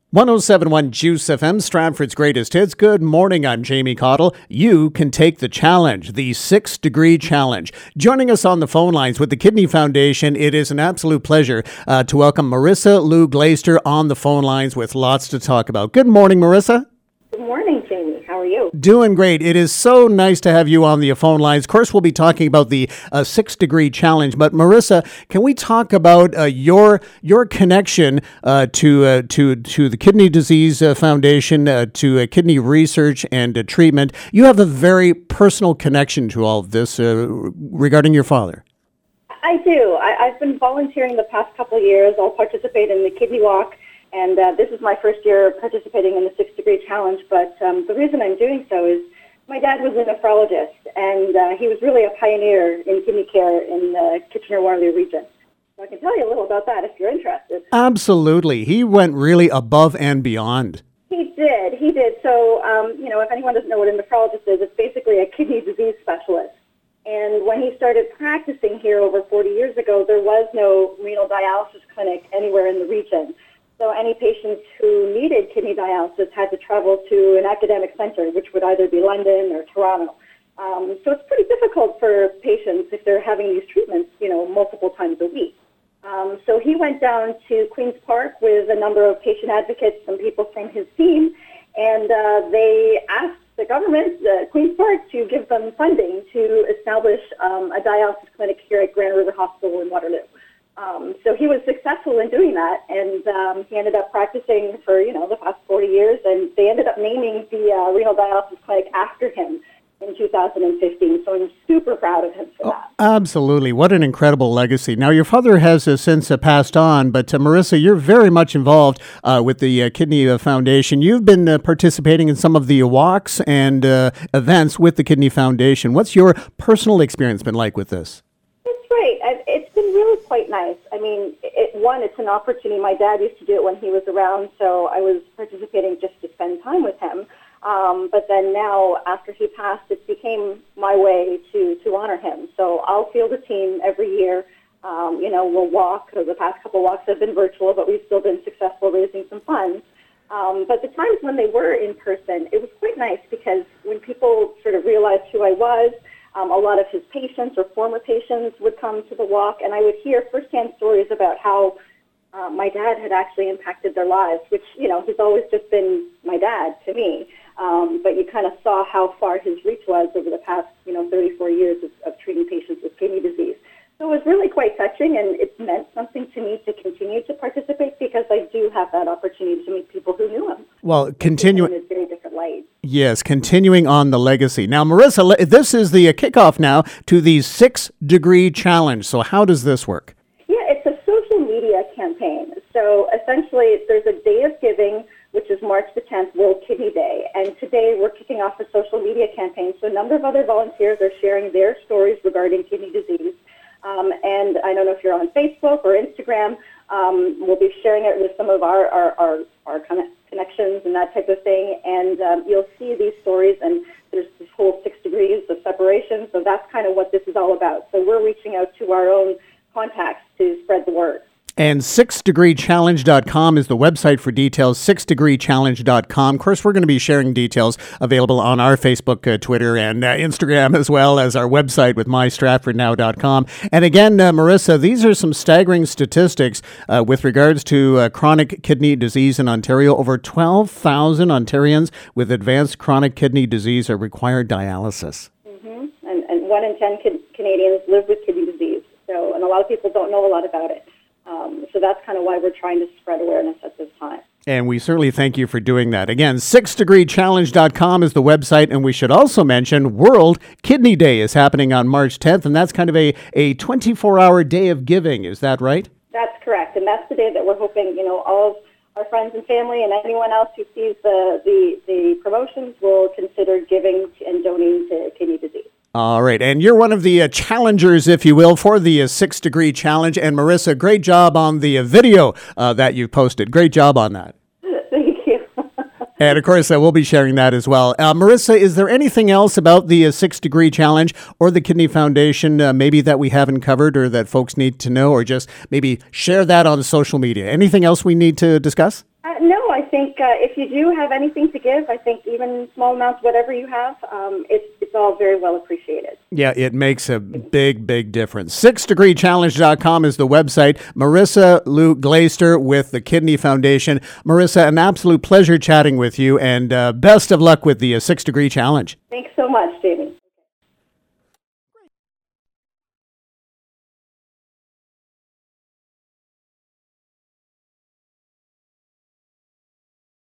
1071 Juice FM, Stratford's greatest hits. Good morning, I'm Jamie Cottle. You can take the challenge, the 6 Degree Challenge. Joining us on the phone lines with the Kidney Foundation, it is an absolute pleasure to welcome Marissa Lou Glaister on the phone lines with lots to talk about. Good morning, Marissa. Good morning, Jamie. How are you? Doing great. It is so nice to have you on the phone lines. Of course, we'll be talking about the 6 Degree Challenge. But Marissa, can we talk about your connection to the Kidney Disease Foundation, to kidney research and treatment? You have a very personal connection to all of this regarding your father. I do. I've been volunteering the past couple of years. I'll participate in the Kidney Walk. And this is my first year participating in the 6 Degree Challenge, but the reason I'm doing so is my dad was a nephrologist, and he was really a pioneer in kidney care in the Kitchener-Waterloo region. So I can tell you a little about that if you're interested. Absolutely. He went really above and beyond. He did. So, if anyone doesn't know what a nephrologist is, it's basically a kidney disease specialist. And when he started practicing here over 40 years ago, there was no renal dialysis clinic anywhere in the region. So any patients who needed kidney dialysis had to travel to an academic center, which would either be London or Toronto. So it's pretty difficult for patients if they're having these treatments, multiple times a week. So he went down to Queen's Park with a number of patient advocates and people from his team, and they asked the government, Queen's Park, to give them funding to establish a dialysis clinic here at Grand River Hospital in Waterloo. So he was successful in doing that, and he ended up practicing for, the past 40 years, and they ended up naming the renal dialysis clinic after him in 2015. So I'm super proud of him for that. Absolutely. What an incredible legacy. Now, your father has since passed on, but Marissa, you're very much involved with the Kidney Foundation. You've been participating in some of the walks and events with the Kidney Foundation. What's your personal experience been like with this? Great. It's been really quite nice. I mean, it's an opportunity. My dad used to do it when he was around, so I was participating just to spend time with him. But then now, after he passed, it became my way to honor him. So I'll field a team every year. We'll walk. The past couple walks have been virtual, but we've still been successful raising some funds. But the times when they were in person, it was quite nice because when people sort of realized who I was, a lot of his patients or former patients would come to the walk, and I would hear firsthand stories about how my dad had actually impacted their lives, which, he's always just been my dad to me. But you kind of saw how far his reach was over the past, 34 years of treating patients with kidney disease. So it was really quite touching, and it's meant something to me to continue to participate because I do have that opportunity to meet people who knew him. Well, continuing in a very different light. Yes, continuing on the legacy. Now, Marissa, this is the kickoff now to the 6 Degree Challenge. So how does this work? Yeah, it's a social media campaign. So essentially, there's a day of giving, which is March the 10th, World Kidney Day. And today we're kicking off a social media campaign. So a number of other volunteers are sharing their stories regarding kidney disease. And I don't know if you're on Facebook or Instagram. We'll be sharing it with some of our connections and that type of thing. And you'll see these stories, and there's this whole 6 degrees of separation. So that's kind of what this is all about. So we're reaching out to our own contacts to spread the word. And 6degreechallenge.com is the website for details, 6degreechallenge.com. Of course, we're going to be sharing details available on our Facebook, Twitter, and Instagram, as well as our website with mystratfordnow.com. And again, Marissa, these are some staggering statistics with regards to chronic kidney disease in Ontario. Over 12,000 Ontarians with advanced chronic kidney disease require dialysis. Mm-hmm. And 1 in 10 Canadians live with kidney disease. And a lot of people don't know a lot about it. So that's kind of why we're trying to spread awareness at this time. And we certainly thank you for doing that. Again, 6degreechallenge.com is the website. And we should also mention World Kidney Day is happening on March 10th. And that's kind of a 24-hour day of giving. Is that right? That's correct. And that's the day that we're hoping, all of our friends and family and anyone else who sees the promotions will consider giving and donating to kidney disease. All right. And you're one of the challengers, if you will, for the 6 Degree Challenge. And Marissa, great job on the video that you posted. Great job on that. Thank you. And of course, we'll be sharing that as well. Marissa, is there anything else about the 6 Degree Challenge or the Kidney Foundation maybe that we haven't covered or that folks need to know, or just maybe share that on social media? Anything else we need to discuss? No, I think if you do have anything to give, I think even small amounts, whatever you have, it's all very well appreciated. Yeah, it makes a big, big difference. 6degreechallenge.com is the website. Marissa Lou Glaister with the Kidney Foundation. Marissa, an absolute pleasure chatting with you, and best of luck with the 6 Degree Challenge. Thanks so much, Jamie.